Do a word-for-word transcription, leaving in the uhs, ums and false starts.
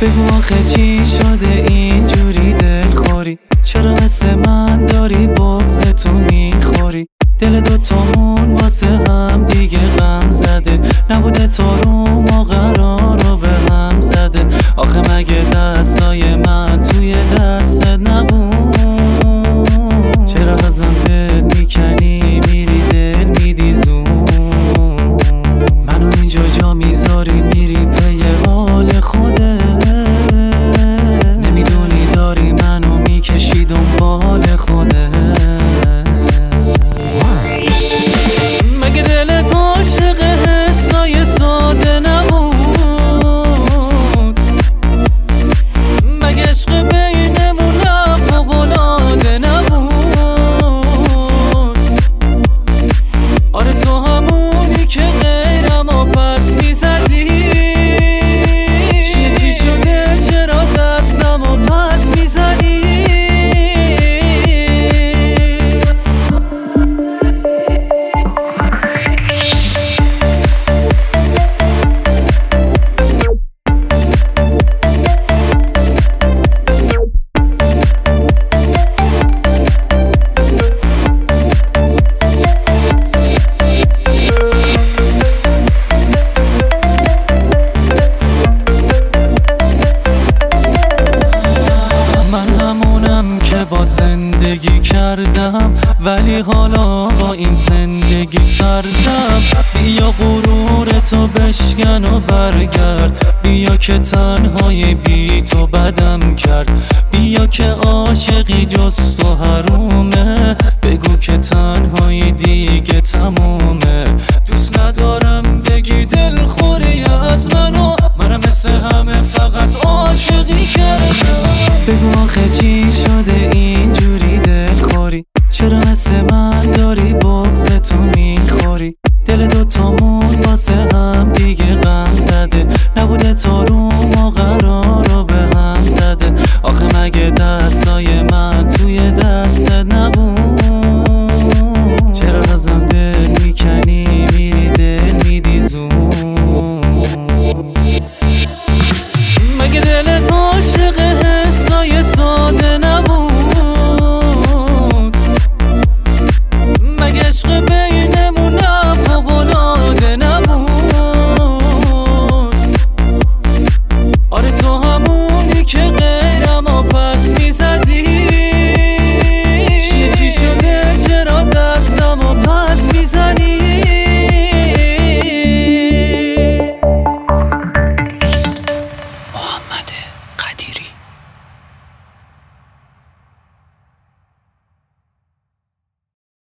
بگو آخه چی شده اینجوری دلخوری؟ چرا مثل من داری بغض تو میخوری؟ دل دوتامون واسه هم دیگه غم زده، نبوده تو رو ما قرار رو به هم زده. آخه مگه دستای من توی دستت نبود؟ چرا ازم دل میکنی میری دل میدی زون؟ منو اینجا جا میذاری میری پی حال خودت، نمیدونی داری منو میکشی دنبال خودت. مگه دلت عاشق حسای ساده نبود؟ مگه عشق بینمون فوق‌العاده نبود؟ آره تو همونی که غیرم و پس میزدی. چیه چی شده چرا دستم و پس میزنی؟ با زندگی کردم ولی حالا با این زندگی سردم. بیا غرور تو بشکن و برگرد، بیا که تنهای بی تو بدم کرد. بیا که عاشقی جز تو حرومه، بگو که تنهای دیگه تمومه.